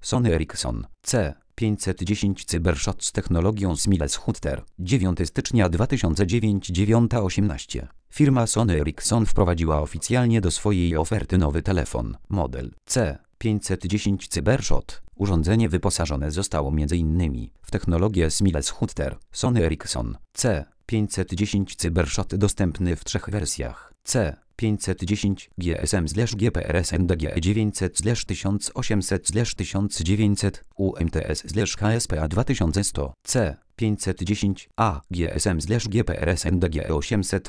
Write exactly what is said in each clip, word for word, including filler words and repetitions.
Sony Ericsson C pięćset dziesięć Cybershot z technologią Smiley Shooter. dziewiątego stycznia dwa tysiące dziewiątego dziewiąta osiemnaście. Firma Sony Ericsson wprowadziła oficjalnie do swojej oferty nowy telefon, model C pięćset dziesięć Cybershot. Urządzenie wyposażone zostało m.in. w technologię Smiley Shooter. Sony Ericsson C pięćset dziesięć Cybershot dostępny w trzech wersjach: C pięćset dziesięć G S M/G P R S N D G E dziewięćset/tysiąc osiemset/tysiąc dziewięćset U M T S/K S P A dwa tysiące sto C pięćset dziesięć A G S M/G P R S N D G E osiemset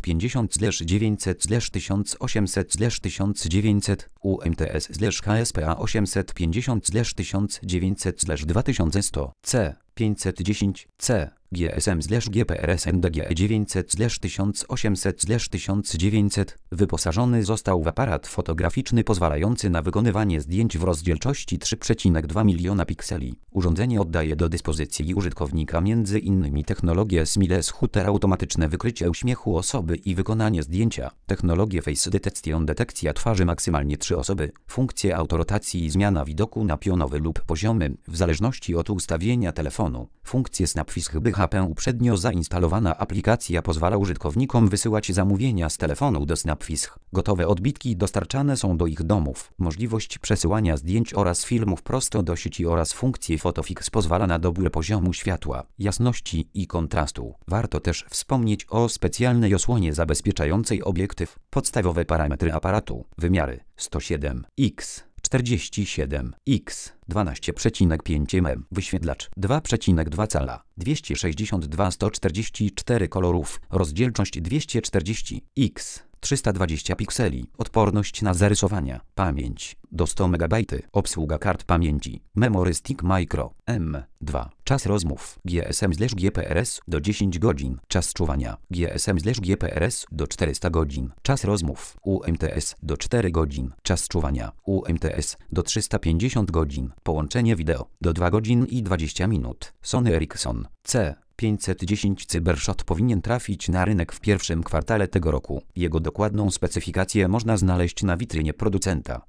pięćdziesiąt/dziewięćset/tysiąc osiemset/tysiąc dziewięćset U M T S/K S P A osiemset pięćdziesiąt/tysiąc dziewięćset dwa tysiące sto C pięćset dziesięć C G S M/G P R S N D G E dziewięćset/tysiąc osiemset/tysiąc dziewięćset. Wyposażony został w aparat fotograficzny pozwalający na wykonywanie zdjęć w rozdzielczości trzy przecinek dwa miliona pikseli. Urządzenie oddaje do dyspozycji użytkownika między innymi technologię Smiley Shooter, automatyczne wykrycie uśmiechu osoby i wykonanie zdjęcia, technologię Face Detection, detekcja twarzy maksymalnie trzy osoby, funkcję autorotacji i zmiana widoku na pionowy lub poziomy w zależności od ustawienia telefonu, funkcję Snapfish B H P. Uprzednio zainstalowana aplikacja pozwala użytkownikom wysyłać zamówienia z telefonu do Snapfish. Gotowe odbitki dostarczane są do ich domów. Możliwość przesyłania zdjęć oraz filmów prosto do sieci oraz funkcję PhotoFix pozwala na dobór poziomu światła, jasności i kontrastu. Warto też wspomnieć o specjalnej osłonie zabezpieczającej obiektyw. Podstawowe parametry aparatu: wymiary sto siedem na czterdzieści siedem na dwanaście przecinek pięć milimetrów, wyświetlacz dwa przecinek dwa cala, dwieście sześćdziesiąt dwa na sto czterdzieści cztery kolorów, rozdzielczość dwieście czterdzieści na trzysta dwadzieścia pikseli, odporność na zarysowania, pamięć do sto megabajtów, obsługa kart pamięci, Memory Stick Micro M dwa, czas rozmów G S M/G P R S do dziesięć godzin, czas czuwania G S M/G P R S do czterysta godzin, czas rozmów U M T S do czterech godzin, czas czuwania U M T S do trzysta pięćdziesiąt godzin, połączenie wideo do dwie godziny i dwadzieścia minut. Sony Ericsson C pięćset dziesięć Cybershot powinien trafić na rynek w pierwszym kwartale tego roku. Jego dokładną specyfikację można znaleźć na witrynie producenta.